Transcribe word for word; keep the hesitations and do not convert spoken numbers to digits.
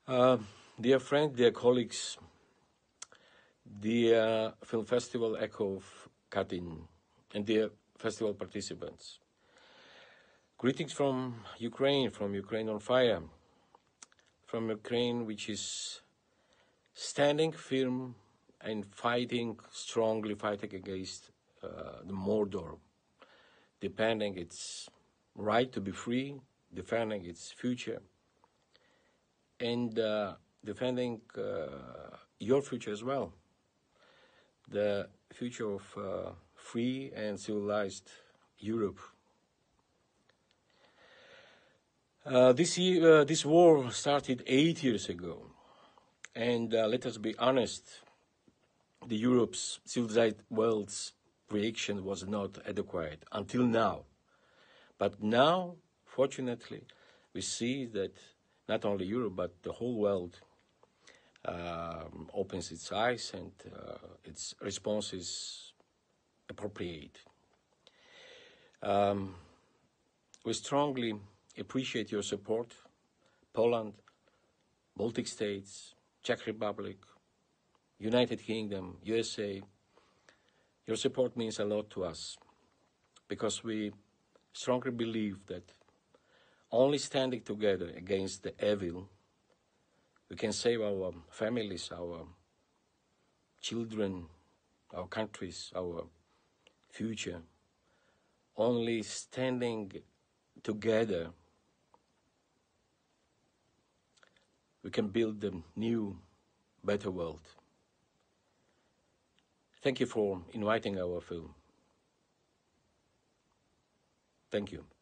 Uh, Dear friends, dear colleagues, dear Film Festival Echo of Katyn, and dear festival participants. Greetings from Ukraine, from Ukraine on fire, from Ukraine which is standing firm and fighting, strongly fighting against uh, the Mordor, defending its right to be free, defending its future, and uh, defending uh, your future as well, the future of uh, free and civilized Europe. Uh, this, year, uh, this war started eight years ago, and uh, let us be honest, the Europe's civilized world's reaction was not adequate until now. But now, fortunately, we see that not only Europe, but the whole world um, opens its eyes and uh, its response is appropriate. Um, we strongly appreciate your support, Poland, Baltic states, Czech Republic, United Kingdom, U S A. Your support means a lot to us because we strongly believe that only standing together against the evil, we can save our families, our children, our countries, our future. Only standing together, we can build a new, better world. Thank you for inviting our film. Thank you.